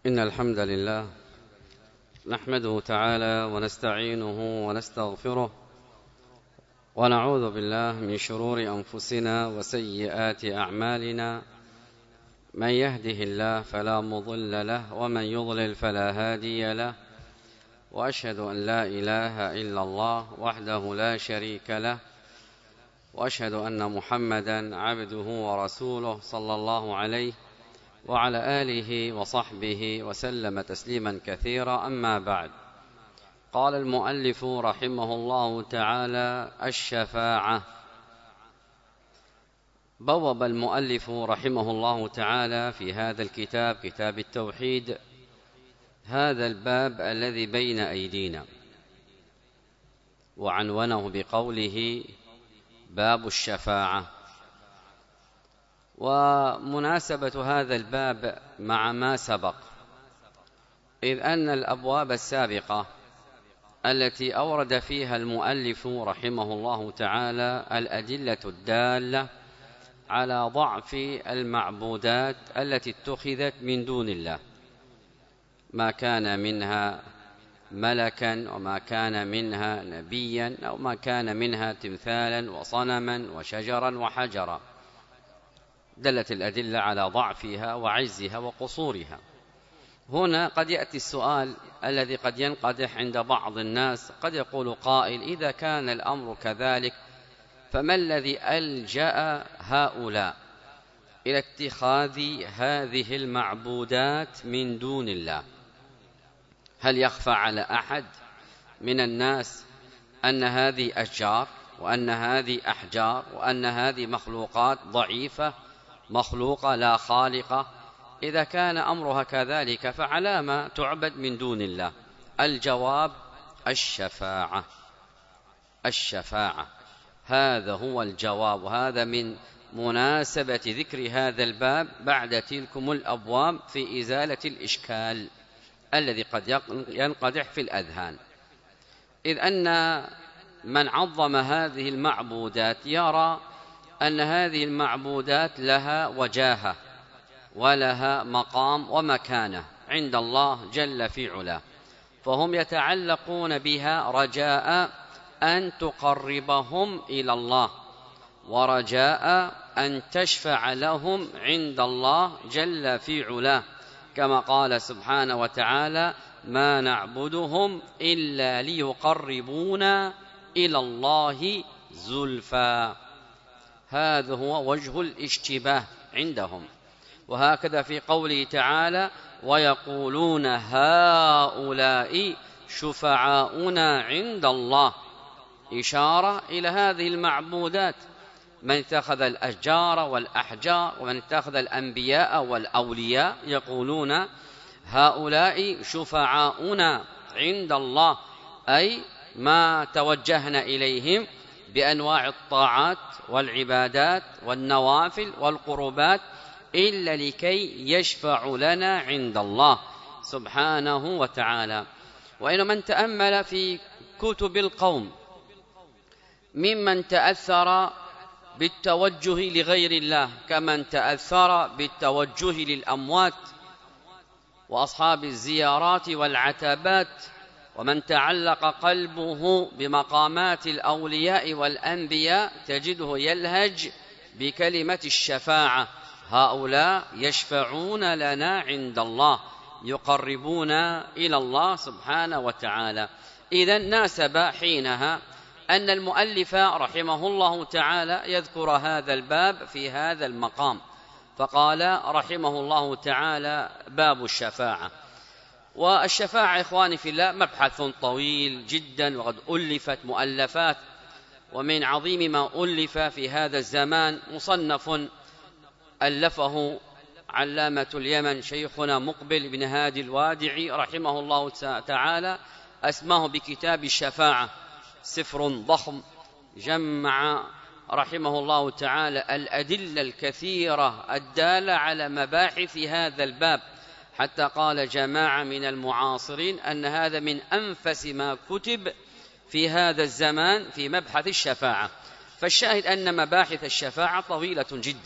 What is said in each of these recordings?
إن الحمد لله نحمده تعالى ونستعينه ونستغفره ونعوذ بالله من شرور أنفسنا وسيئات أعمالنا. من يهده الله فلا مضل له ومن يضلل فلا هادي له، وأشهد أن لا إله إلا الله وحده لا شريك له، وأشهد أن محمدا عبده ورسوله صلى الله عليه وعلى آله وصحبه وسلم تسليما كثيرا. أما بعد، قال المؤلف رحمه الله تعالى: الشفاعة. بوب المؤلف رحمه الله تعالى في هذا الكتاب، كتاب التوحيد، هذا الباب الذي بين أيدينا، وعنونه بقوله: باب الشفاعة. ومناسبة هذا الباب مع ما سبق، إذ أن الأبواب السابقة التي أورد فيها المؤلف رحمه الله تعالى الأدلة الدالة على ضعف المعبودات التي اتخذت من دون الله، ما كان منها ملكا وما كان منها نبيا أو ما كان منها تمثالا وصنما وشجرا وحجرا، دلت الأدلة على ضعفها وعجزها وقصورها. هنا قد يأتي السؤال الذي قد ينقدح عند بعض الناس، قد يقول قائل: إذا كان الأمر كذلك فما الذي ألجأ هؤلاء إلى اتخاذ هذه المعبودات من دون الله؟ هل يخفى على أحد من الناس أن هذه أشجار وأن هذه أحجار وأن هذه مخلوقات ضعيفة، مخلوقة لا خالقة؟ إذا كان أمرها كذلك فعلى ما تعبد من دون الله؟ الجواب: الشفاعة. الشفاعة، هذا هو الجواب، وهذا من مناسبة ذكر هذا الباب بعد تلكم الأبواب في إزالة الإشكال الذي قد ينقدح في الأذهان. إذ أن من عظم هذه المعبودات يرى أن هذه المعبودات لها وجاهة ولها مقام ومكانة عند الله جل في علاه، فهم يتعلقون بها رجاء أن تقربهم إلى الله، ورجاء أن تشفع لهم عند الله جل في علاه، كما قال سبحانه وتعالى: ما نعبدهم إلا ليقربونا إلى الله زلفى. هذا هو وجه الاشتباه عندهم. وهكذا في قوله تعالى: ويقولون هؤلاء شفعاؤنا عند الله، إشارة إلى هذه المعبودات، من اتخذ الأشجار والأحجار ومن اتخذ الأنبياء والأولياء، يقولون هؤلاء شفعاؤنا عند الله، أي ما توجهنا إليهم بأنواع الطاعات والعبادات والنوافل والقربات إلا لكي يشفع لنا عند الله سبحانه وتعالى. وإن من تأمل في كتب القوم ممن تأثر بالتوجه لغير الله، كمن تأثر بالتوجه للأموات وأصحاب الزيارات والعتبات، ومن تعلق قلبه بمقامات الأولياء والأنبياء تجده يلهج بكلمة الشفاعة: هؤلاء يشفعون لنا عند الله، يقربون إلى الله سبحانه وتعالى. إذن ناسب حينها أن المؤلف رحمه الله تعالى يذكر هذا الباب في هذا المقام، فقال رحمه الله تعالى: باب الشفاعة. والشفاعة إخواني في الله مبحث طويل جدا، وقد ألفت مؤلفات، ومن عظيم ما ألف في هذا الزمان مصنف ألفه علامة اليمن شيخنا مقبل بن هادي الوادعي رحمه الله تعالى، أسماه بكتاب الشفاعة، سفر ضخم جمع رحمه الله تعالى الأدلة الكثيرة الدالة على مباحث هذا الباب، حتى قال جماعة من المعاصرين أن هذا من أنفس ما كتب في هذا الزمان في مبحث الشفاعة. فالشاهد أن مباحث الشفاعة طويلة جدا،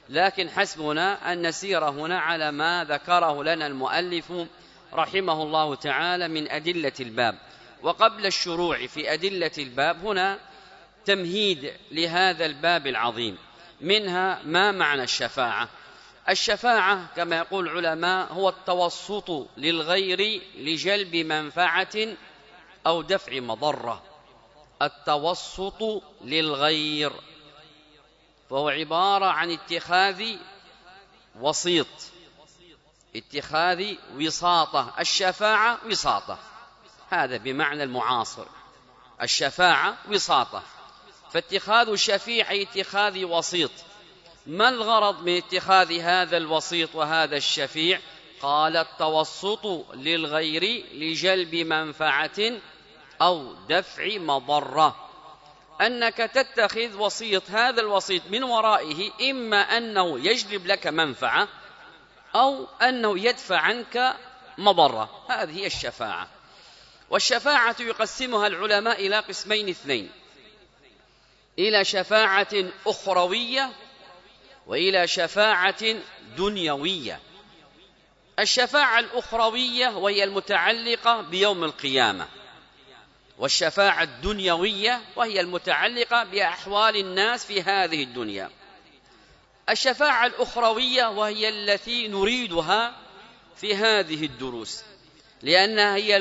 لكن حسبنا أن نسير هنا على ما ذكره لنا المؤلف رحمه الله تعالى من أدلة الباب. وقبل الشروع في أدلة الباب هنا تمهيد لهذا الباب العظيم، منها ما معنى الشفاعة. الشفاعة كما يقول العلماء هو التوسط للغير لجلب منفعة أو دفع مضرة. التوسط للغير فهو عبارة عن اتخاذ وسيط، اتخاذ وساطة. الشفاعة وساطة، هذا بمعنى المعاصر. الشفاعة وساطة، فاتخاذ الشفيع أي اتخاذ وسيط. ما الغرض من اتخاذ هذا الوسيط وهذا الشفيع؟ قال التوسط للغير لجلب منفعة أو دفع مضرة. أنك تتخذ وسيط، هذا الوسيط من ورائه إما أنه يجلب لك منفعة أو أنه يدفع عنك مضرة، هذه هي الشفاعة. والشفاعة يقسمها العلماء إلى قسمين اثنين: إلى شفاعة أخروية وإلى شفاعة دنيوية. الشفاعة الأخروية وهي المتعلقة بيوم القيامة، والشفاعة الدنيوية وهي المتعلقة بأحوال الناس في هذه الدنيا. الشفاعة الأخروية وهي التي نريدها في هذه الدروس، لأنها هي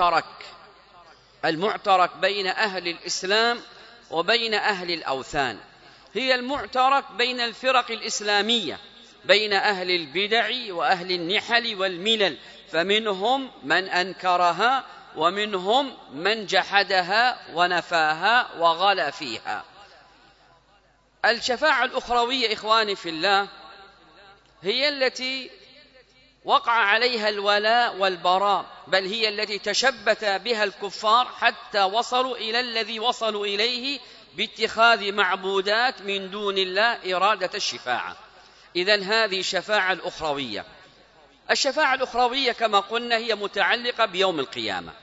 المعترك بين أهل الإسلام وبين أهل الأوثان، هي المعترك بين الفرق الإسلامية، بين أهل البدع وأهل النحل والملل، فمنهم من أنكرها ومنهم من جحدها ونفاها وغلا فيها. الشفاعة الأخروية إخواني في الله هي التي وقع عليها الولاء والبراء، بل هي التي تشبت بها الكفار حتى وصلوا إلى الذي وصلوا إليه باتخاذ معبودات من دون الله إرادة الشفاعة. إذن هذه الشفاعة الأخروية. الشفاعة الأخروية كما قلنا هي متعلقة بيوم القيامة.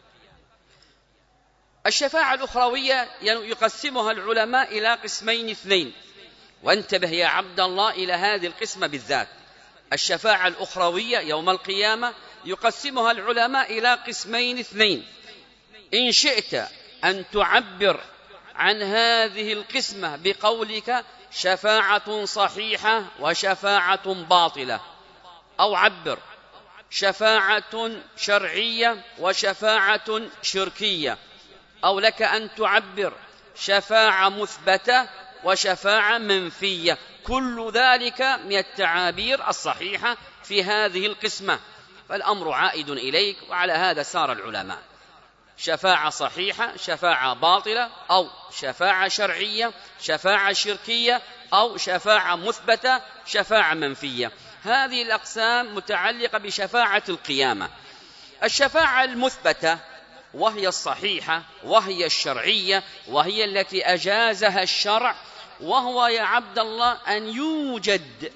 الشفاعة الأخروية يقسمها العلماء إلى قسمين اثنين، وانتبه يا عبد الله إلى هذه القسمة بالذات. الشفاعة الأخروية يوم القيامة يقسمها العلماء إلى قسمين اثنين. إن شئت أن تعبر عن هذه القسمة بقولك شفاعة صحيحة وشفاعة باطلة، أو عبر شفاعة شرعية وشفاعة شركية، أو لك أن تعبر شفاعة مثبتة وشفاعة منفية. كل ذلك من التعابير الصحيحة في هذه القسمة، فالأمر عائد إليك، وعلى هذا سار العلماء: شفاعة صحيحة، شفاعة باطلة، أو شفاعة شرعية، شفاعة شركية، أو شفاعة مثبتة، شفاعة منفية. هذه الأقسام متعلقة بشفاعة القيامة. الشفاعة المثبتة وهي الصحيحة وهي الشرعية وهي التي أجازها الشرع، وهو يا عبد الله أن يوجد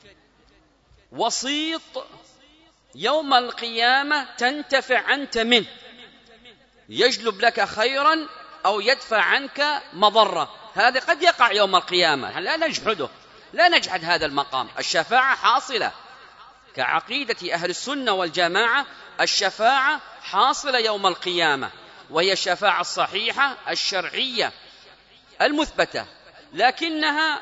وسيط يوم القيامة تنتفع أنت منه، يجلب لك خيرا أو يدفع عنك مضرة. هذا قد يقع يوم القيامة، لا نجحده، لا نجحد هذا المقام. الشفاعة حاصلة كعقيدة أهل السنة والجماعة، الشفاعة حاصلة يوم القيامة، وهي الشفاعة الصحيحة الشرعية المثبتة، لكنها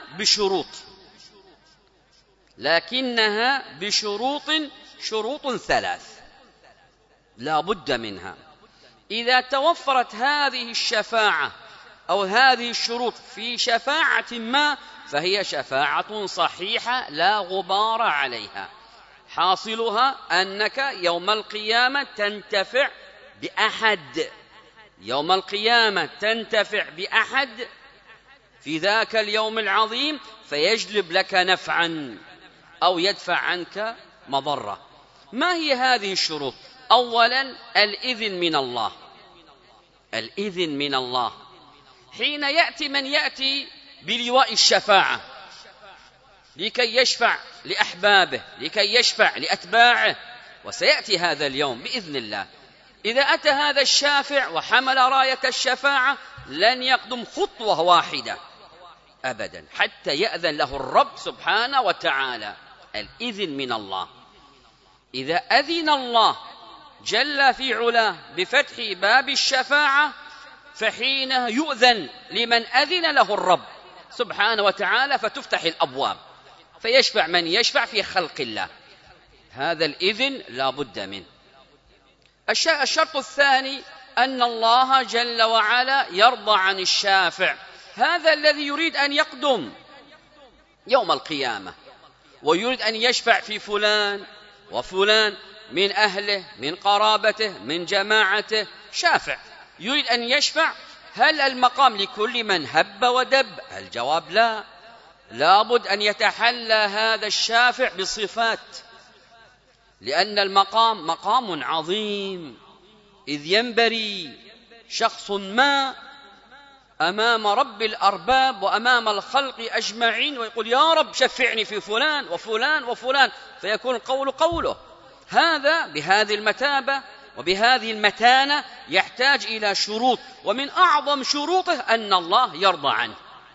بشروط ثلاث لا بد منها. إذا توفرت هذه الشفاعة أو هذه الشروط في شفاعة ما فهي شفاعة صحيحة لا غبار عليها. حاصلها أنك يوم القيامة تنتفع بأحد، يوم القيامة تنتفع بأحد في ذاك اليوم العظيم، فيجلب لك نفعا أو يدفع عنك مضرة. ما هي هذه الشروط؟ أولا الإذن من الله حين يأتي من يأتي بلواء الشفاعة لكي يشفع لأحبابه، لكي يشفع لأتباعه، وسيأتي هذا اليوم بإذن الله. إذا أتى هذا الشافع وحمل راية الشفاعة لن يقدم خطوة واحدة أبدا حتى يأذن له الرب سبحانه وتعالى. الإذن من الله. إذا أذن الله جل في علاه بفتح باب الشفاعة فحين يؤذن لمن أذن له الرب سبحانه وتعالى، فتفتح الأبواب فيشفع من يشفع في خلق الله. هذا الإذن لا بد منه. الشرط الثاني أن الله جل وعلا يرضى عن الشافع، هذا الذي يريد أن يقدم يوم القيامة ويريد أن يشفع في فلان وفلان من أهله من قرابته من جماعته، شافع يريد أن يشفع. هل المقام لكل من هب ودب؟ الجواب لا، لابد أن يتحلى هذا الشافع بصفات، لأن المقام مقام عظيم، إذ ينبري شخص ما أمام رب الأرباب وأمام الخلق أجمعين ويقول يا رب شفعني في فلان وفلان وفلان، فيكون القول قوله. هذا بهذه المتابة وبهذه المتانة يحتاج إلى شروط، ومن أعظم شروطه أن الله يرضى عنه،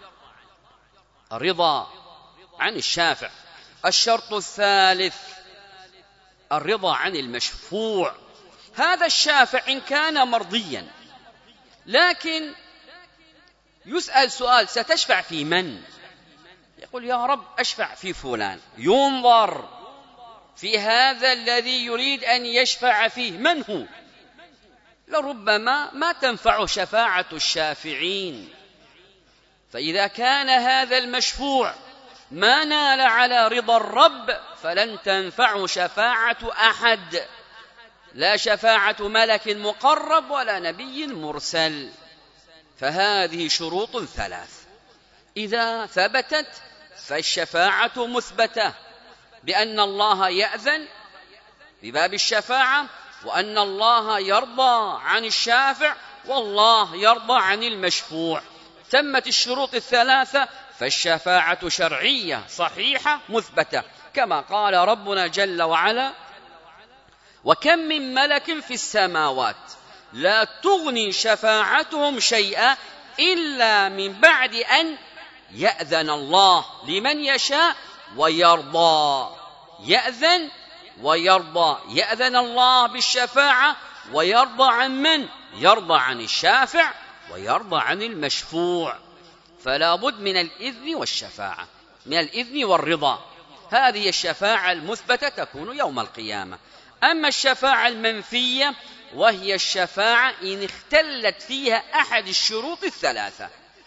الرضا عن الشافع. الشرط الثالث الرضا عن المشفوع. هذا الشافع إن كان مرضيا لكن يسأل سؤال ستشفع في من؟ يقول يا رب أشفع في فلان، ينظر في هذا الذي يريد أن يشفع فيه من هو، لربما ما تنفع شفاعة الشافعين. فإذا كان هذا المشفوع ما نال على رضا الرب فلن تنفع شفاعة أحد، لا شفاعة ملك مقرب ولا نبي مرسل. فهذه شروط ثلاث إذا ثبتت فالشفاعة مثبتة، بأن الله يأذن بباب الشفاعة، وأن الله يرضى عن الشافع، والله يرضى عن المشفوع. تمت الشروط الثلاثة فالشفاعة شرعية صحيحة مثبتة، كما قال ربنا جل وعلا وكم من ملك في السماوات لا تغني شفاعتهم شيئا إلا من بعد أن يأذن الله لمن يشاء ويرضى. يأذن ويرضى، يأذن الله بالشفاعة ويرضى عن من؟ يرضى عن الشافع ويرضى عن المشفوع. فلا بد من الإذن والشفاعة، من الإذن والرضا. هذه الشفاعة المثبتة تكون يوم القيامة. أما الشفاعة المنفية وهي الشفاعة إن اختلت فيها أحد الشروط الثلاثة،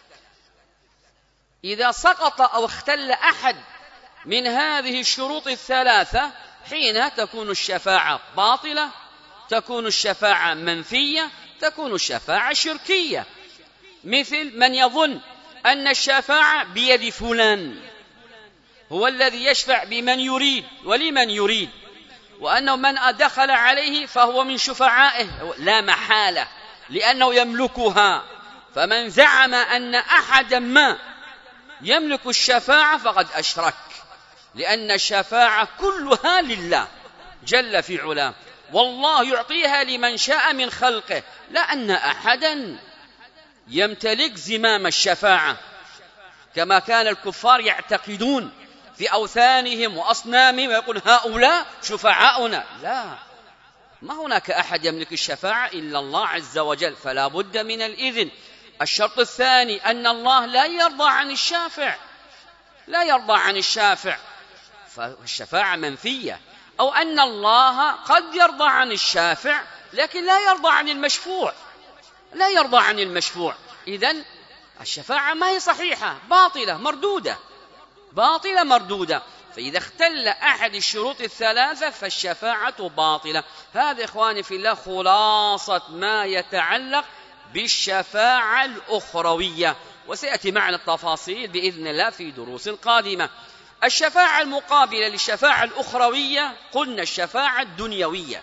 إذا سقط أو اختل أحد من هذه الشروط الثلاثة حينها تكون الشفاعة باطلة، تكون الشفاعة منفية، تكون الشفاعة شركية. مثل من يظن أن الشفاعة بيد فلان، هو الذي يشفع بمن يريد ولمن يريد، وأنه من دخل عليه فهو من شفعائه لا محالة لأنه يملكها. فمن زعم أن أحدا ما يملك الشفاعة فقد أشرك، لأن الشفاعة كلها لله جل في علاه، والله يعطيها لمن شاء من خلقه، لا أن أحدا يمتلك زمام الشفاعة كما كان الكفار يعتقدون في أوثانهم وأصنامهم ويقول هؤلاء شفعاؤنا. لا، ما هناك أحد يملك الشفاعة إلا الله عز وجل، فلا بد من الإذن. الشرط الثاني أن الله لا يرضى عن الشافع، لا يرضى عن الشافع فالشفاعة منفية، أو أن الله قد يرضى عن الشافع لكن لا يرضى عن المشفوع، لا يرضى عن المشفوع. إذن الشفاعة ما هي صحيحة، باطلة مردودة، باطلة مردودة. فإذا اختل أحد الشروط الثلاثة فالشفاعة باطلة. هذا إخواني في الله خلاصة ما يتعلق بالشفاعة الأخروية، وسيأتي معنا التفاصيل بإذن الله في دروس قادمة. الشفاعة المقابلة للشفاعة الأخروية قلنا الشفاعة الدنيوية،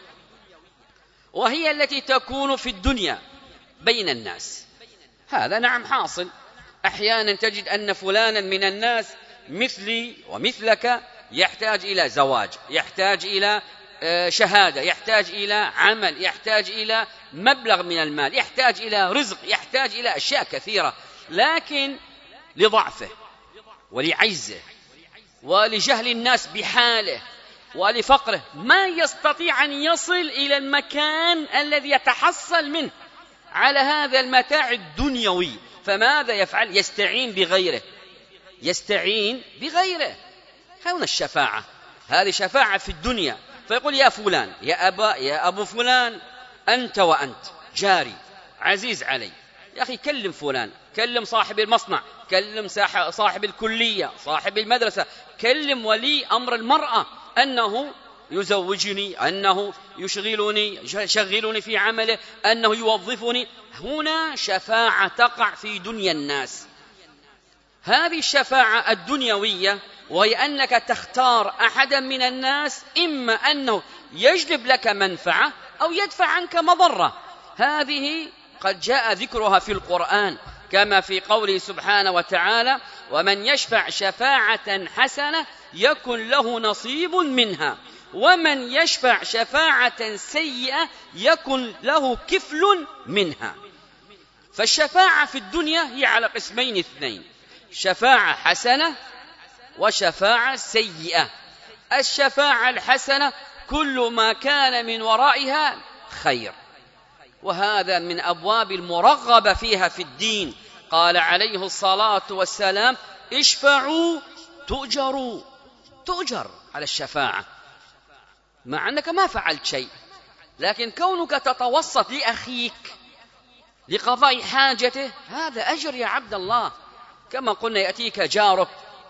وهي التي تكون في الدنيا بين الناس. هذا نعم حاصل، أحيانا تجد أن فلانا من الناس مثلي ومثلك يحتاج إلى زواج، يحتاج إلى شهادة، يحتاج إلى عمل، يحتاج إلى مبلغ من المال، يحتاج إلى رزق، يحتاج إلى أشياء كثيرة، لكن لضعفه ولعجزه ولجهل الناس بحاله ولفقره ما يستطيع أن يصل إلى المكان الذي يتحصل منه على هذا المتاع الدنيوي، فماذا يفعل؟ يستعين بغيره. هنا الشفاعة، هذه شفاعة في الدنيا. فيقول يا فلان، يا أبو فلان، أنت وأنت جاري عزيز علي، يا أخي كلم فلان، كلم صاحب المصنع، كلم صاحب الكلية، صاحب المدرسة، كلم ولي أمر المرأة أنه يزوجني، أنه يشغلني في عمله، أنه يوظفني. هنا شفاعة تقع في دنيا الناس. هذه الشفاعة الدنيوية، وهي أنك تختار أحدا من الناس إما أنه يجلب لك منفعة أو يدفع عنك مضرة. هذه قد جاء ذكرها في القرآن كما في قوله سبحانه وتعالى: ومن يشفع شفاعة حسنة يكن له نصيب منها ومن يشفع شفاعة سيئة يكن له كفل منها. فالشفاعة في الدنيا هي على قسمين اثنين: شفاعة حسنة وشفاعة سيئة. الشفاعة الحسنة كل ما كان من ورائها خير، وهذا من أبواب المرغبة فيها في الدين. قال عليه الصلاة والسلام: اشفعوا تؤجر على الشفاعة، مع أنك ما فعلت شيء، لكن كونك تتوسط لأخيك لقضاء حاجته هذا أجر يا عبد الله. كما قلنا يأتيك جارك: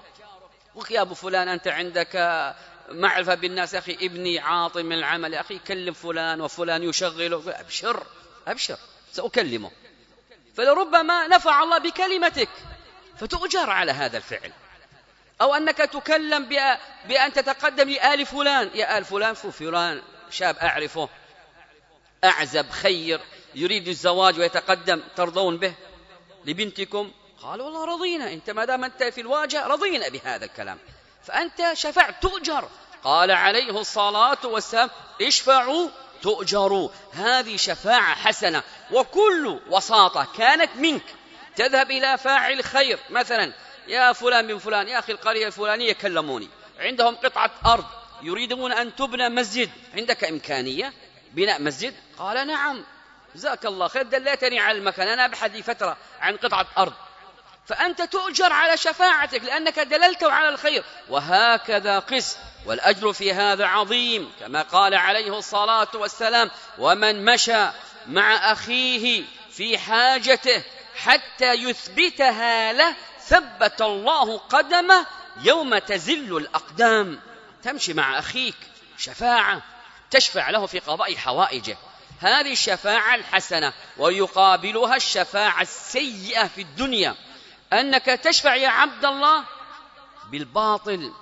يا أبو فلان أنت عندك معرفة بالناس، أخي ابني عاطل من العمل، أخي كلم فلان وفلان يشغله. أبشر سأكلمه. فلربما نفع الله بكلمتك فتؤجر على هذا الفعل. أو أنك تكلم بأن تتقدم لآل فلان: يا آل فلان، فلان شاب أعرفه أعزب خير يريد الزواج ويتقدم، ترضون به لبنتكم؟ قال والله رضينا، أنت ما دام أنت في الواجهة رضينا بهذا الكلام، فأنت شفعت تؤجر. قال عليه الصلاة والسلام: اشفعوا تؤجروا. هذه شفاعة حسنة، وكل وساطة كانت منك تذهب إلى فاعل خير. مثلا يا فلان بن فلان، يا أخي القرية الفلانية كلموني، عندهم قطعة أرض يريدون أن تبنى مسجد، عندك إمكانية بناء مسجد؟ قال نعم، جزاك الله خير، دلتني على المكان، أنا أبحث لي فترة عن قطعة أرض. فأنت تؤجر على شفاعتك لأنك دللت على الخير. وهكذا قس، والأجر في هذا عظيم، كما قال عليه الصلاة والسلام: ومن مشى مع أخيه في حاجته حتى يثبتها له ثبت الله قدمه يوم تزل الأقدام. تمشي مع أخيك شفاعة، تشفع له في قضاء حوائجه، هذه الشفاعة الحسنة. ويقابلها الشفاعة السيئة في الدنيا، أنك تشفع يا عبد الله بالباطل،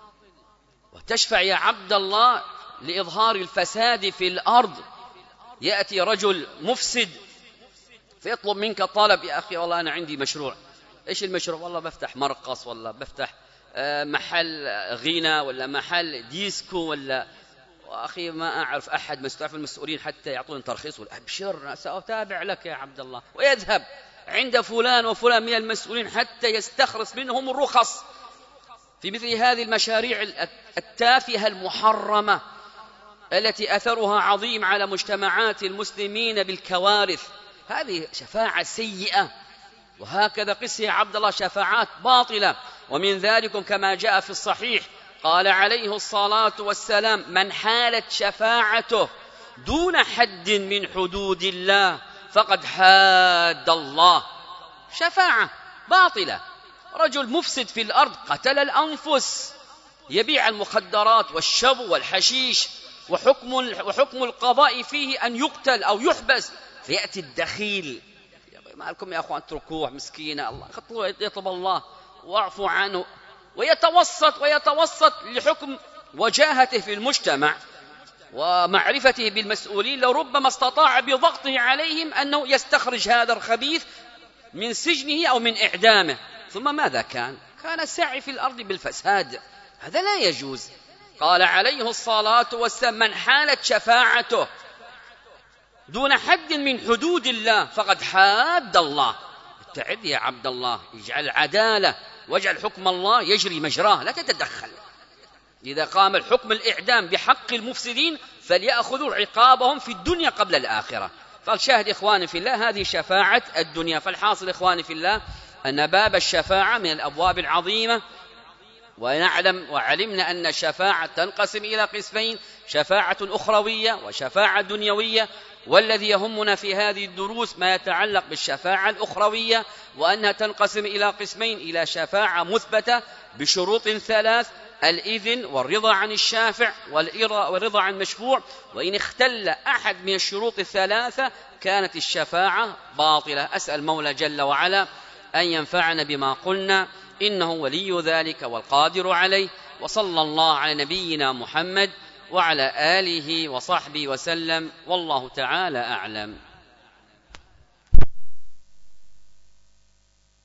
وتشفع يا عبد الله لإظهار الفساد في الأرض. يأتي رجل مفسد فيطلب منك طلب: يا أخي والله أنا عندي مشروع. إيش المشروع؟ والله بفتح مرقص، ولا بفتح محل غنى، ولا محل ديسكو، ولا أخي ما أعرف أحد مستعرف المسؤولين حتى يعطون ترخيص. أبشر سأتابع لك يا عبد الله. ويذهب عند فلان وفلان من المسؤولين حتى يستخلص منهم الرخص في مثل هذه المشاريع التافهة المحرمة التي أثرها عظيم على مجتمعات المسلمين بالكوارث. هذه شفاعة سيئة. وهكذا قس يا عبد الله شفاعات باطلة. ومن ذلك كما جاء في الصحيح قال عليه الصلاة والسلام: من حالت شفاعته دون حد من حدود الله فقد حاد الله. شفاعة باطلة. رجل مفسد في الأرض قتل الأنفس، يبيع المخدرات والشبو والحشيش، وحكم القضاء فيه أن يقتل أو يحبس. فيأتي الدخيل: ما لكم يا أخوان اتركوه مسكينة، الله يطلب الله واعفوا عنه، ويتوسط لحكم وجاهته في المجتمع ومعرفته بالمسؤولين. لربما استطاع بضغطه عليهم أنه يستخرج هذا الخبيث من سجنه أو من إعدامه. ثم ماذا كان السعي في الأرض بالفساد. هذا لا يجوز. قال عليه الصلاة والسلام: من حالت شفاعته دون حد من حدود الله فقد حاد الله. ابتعد يا عبد الله، اجعل عدالة واجعل حكم الله يجري مجراه، لا تتدخل. إذا قام الحكم الإعدام بحق المفسدين فليأخذوا عقابهم في الدنيا قبل الآخرة. فالشاهد إخواني في الله هذه شفاعة الدنيا. فالحاصل إخواني في الله أن باب الشفاعة من الأبواب العظيمة، وعلمنا أن الشفاعة تنقسم إلى قسمين: شفاعة أخروية وشفاعة دنيوية. والذي يهمنا في هذه الدروس ما يتعلق بالشفاعة الأخروية، وأنها تنقسم إلى قسمين: إلى شفاعة مثبتة بشروط 3: الإذن والرضا عن الشافع والرضا عن المشفوع، وإن اختل أحد من الشروط 3 كانت الشفاعة باطلة. أسأل المولى جل وعلا أن ينفعنا بما قلنا، إنه ولي ذلك والقادر عليه. وصلى الله على نبينا محمد وعلى آله وصحبه وسلم، والله تعالى أعلم.